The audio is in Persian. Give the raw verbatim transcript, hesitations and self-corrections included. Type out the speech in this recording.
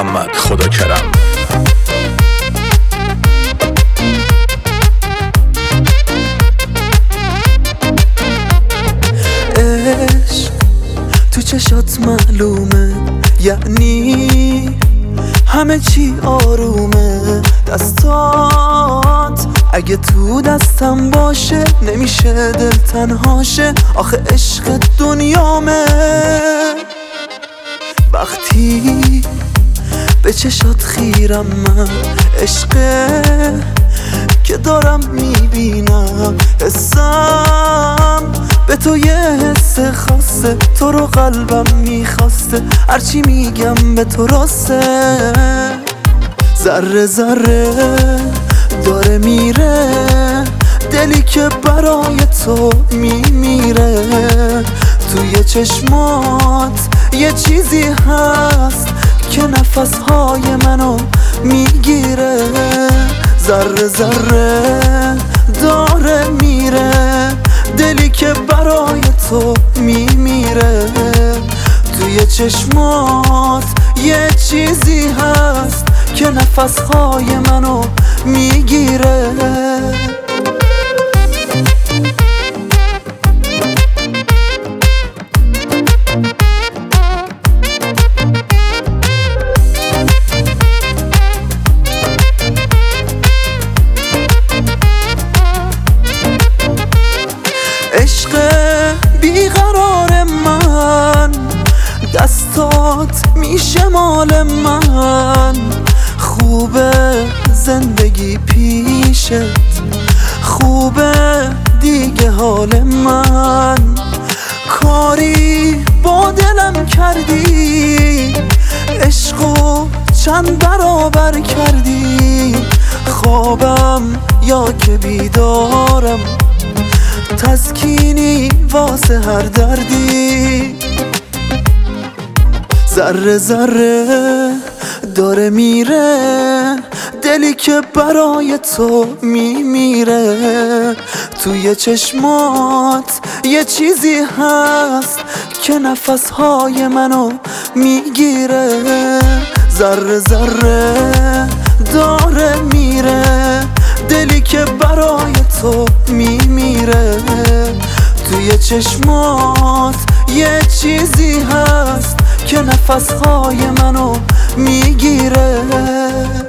محمد خدا کرم. عشق تو چشات معلومه، یعنی همه چی آرومه. دستات اگه تو دستم باشه نمیشه دل تنهاشه، آخه عشق دنیامه. وقتی به چشات خیرم من، عشقه که دارم میبینم. حسم به تو یه حس خاصه، تو رو قلبم میخواسته، هرچی میگم به تو راسته. ذره ذره داره میره دلی که برای تو میمیره. توی چشمات یه چیزی هست که نفسهای منو میگیره. ذره ذره داره میره دلی که برای تو میمیره. توی چشمات یه چیزی هست که نفسهای منو میگیره. عشق بیقرار من، دستات میشه مال من. خوبه زندگی پیشت، خوبه دیگه حال من. کاری با دلم کردی، عشقو چند برابر کردی. خوابم یا که بیدارم، تسکینی واسه هر دردی. ذره ذره داره میره دلی که برای تو میمیره. توی چشمات یه چیزی هست که نفسهای منو میگیره. ذره ذره داره میره دلی که برای تو میمیره. توی چشمات یه چیزی هست که نفسهای منو میگیره.